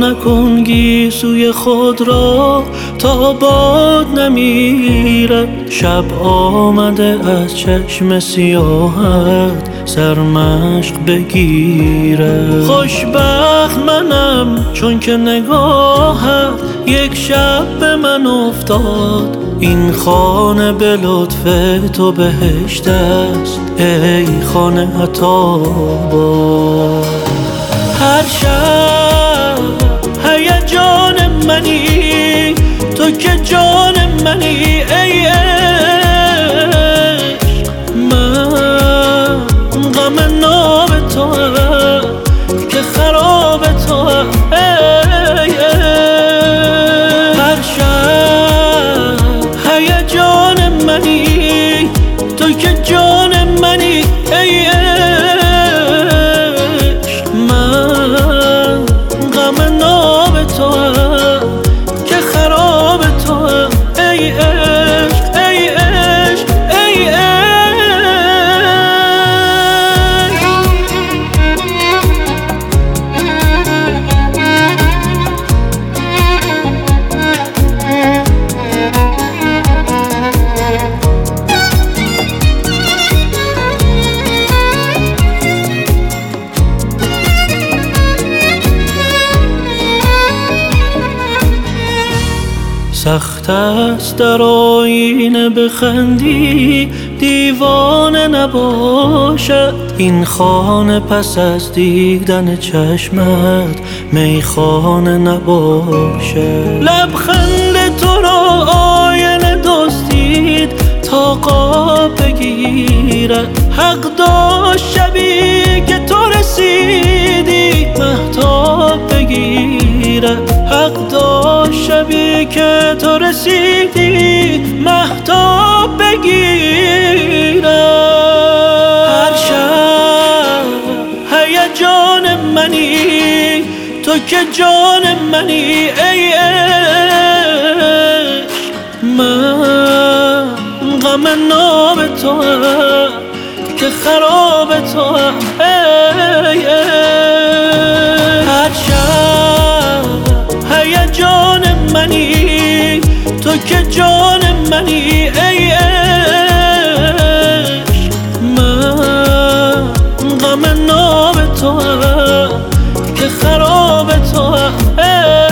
نکن گیسوی خود را تا باد نمیرد. شب آمده از چشم سیاهت سرمشق بگیرد. خوشبخت منم چون که نگاهت یک شب به من افتاد. این خانه به لطف تو بهشت است ای خانه عطاباد. هر شب هیجان منی تو که جان منی ای عشق. من غم ناب تو هم که خراب تو هم ای عشق. هر شب هیجان منی تو که جان منی ای عشق. من غم ناب تو هم که خراب تو هم ای عشق ای عشق ای عشق. سخت است در آینه بخندی دیوانه نباشد. این خانه پس از دیدن چشمت میخانه نباشد. لبخند تو را آینه دزدید تا قاب بگیرد. حق داشت شبی که تو رسیدی مهتاب بگیرد. حق داشت شبی که تو رسیدی مهتاب بگیرد. هر شب هیجان منی تو که جان منی ای عشق. من غم ناب تو هم که خراب تو هم ای عشق. هر شب هیجان منی تو که جان منی ای عشق. من غم ناب تو هم که خراب تو هم